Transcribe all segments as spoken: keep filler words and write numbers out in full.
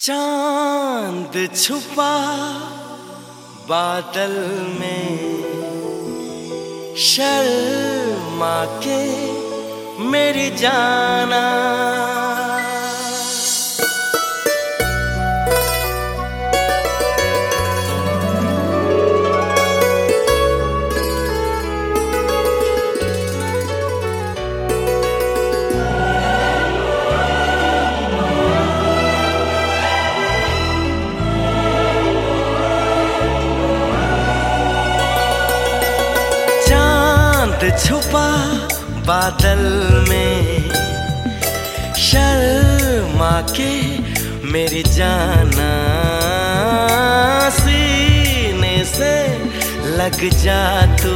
चांद छुपा बादल में, शर्मा के मेरी जाना। छुपा बादल में, शर्मा के मेरी जाना, सीने से लग जा तू,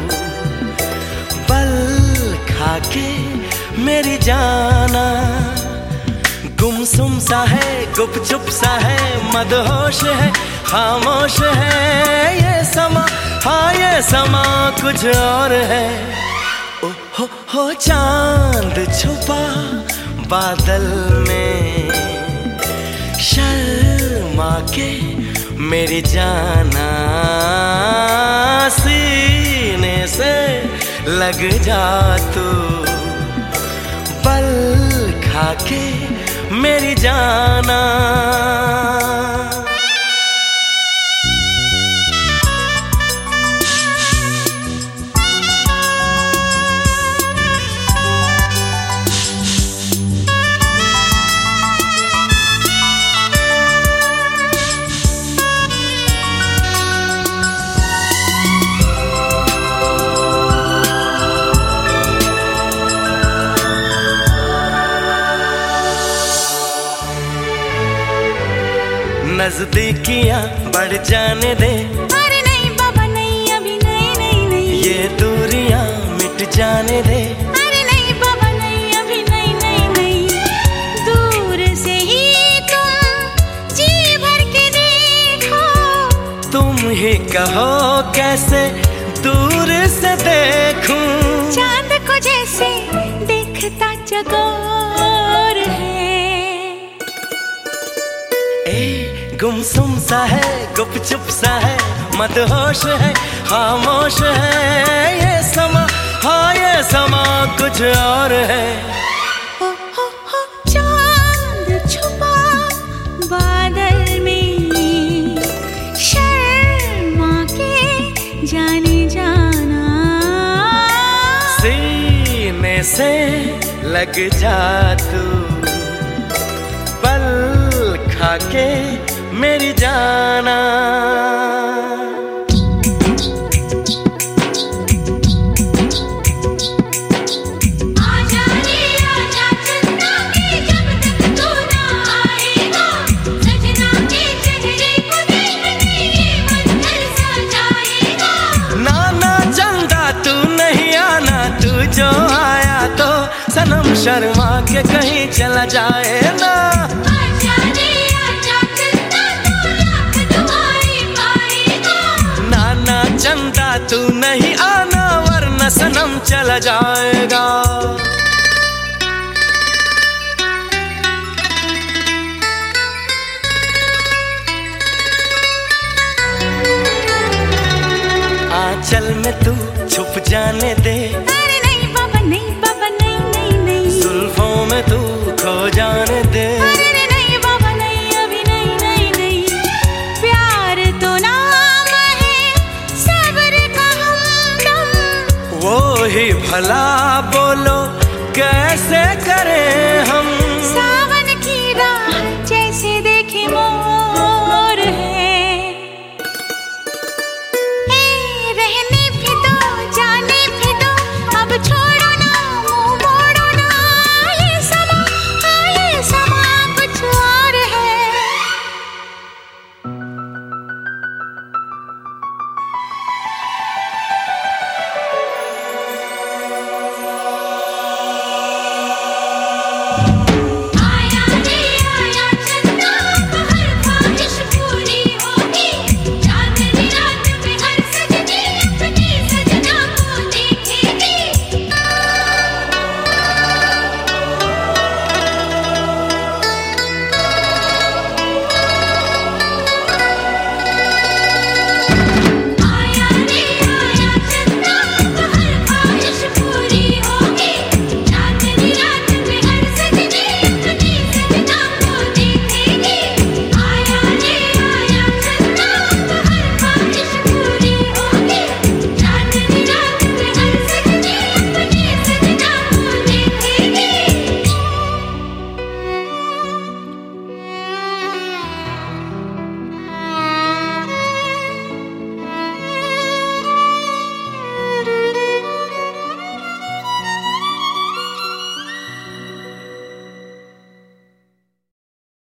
बल खा के मेरी जाना। गुमसुम सा है, गुपचुप सा है, मदहोश है, खामोश है ये समा, हाँ ये समा कुछ और है। ओ हो हो चांद छुपा बादल में, शर्मा के मेरी जाना, सीने से लग जा तू, बल खा के मेरी जाना। नजदीकियां बढ़ जाने दे, अरे नहीं बाबा नहीं, अभी नहीं नहीं नहीं। ये दूरियां मिट जाने दे, अरे नहीं बाबा नहीं, अभी नहीं नहीं नहीं। दूर से ही तुम जी भर के देखो, तुम ही कहो कैसे दूर से देखूं। चांद को जैसे देखता चकोर है। गुमसुम सा है, गुपचुप सा है, मदहोश है, खामोश है ये समा, हाँ ये समा कुछ और है। हो हो हो चांद छुपा बादल में, शर्मा के जाने जाना, सीने से लग जा तू, बल खा के मेरी जाना। आजा रे आजा चंदा के, जब तक तू ना आएगा, सजना के चेहरे को देखने ये मन तरसा जाएगा। ना ना चंदा तू नहीं आना, तू जो आया तो सनम शर्मा के कहीं चला जाए ना। चंदा तू नहीं आना, वरना सनम चला जाएगा। आंचल में तू छुप जाने दे, अरे नहीं बाबा नहीं, बाबा नहीं नहीं नहीं। जुल्फों में तू खो जाने दे, अरे नहीं बाबा नहीं, अभी नहीं नहीं नहीं। प्यार तो नाम है सब्र का हमदम, वो ही भला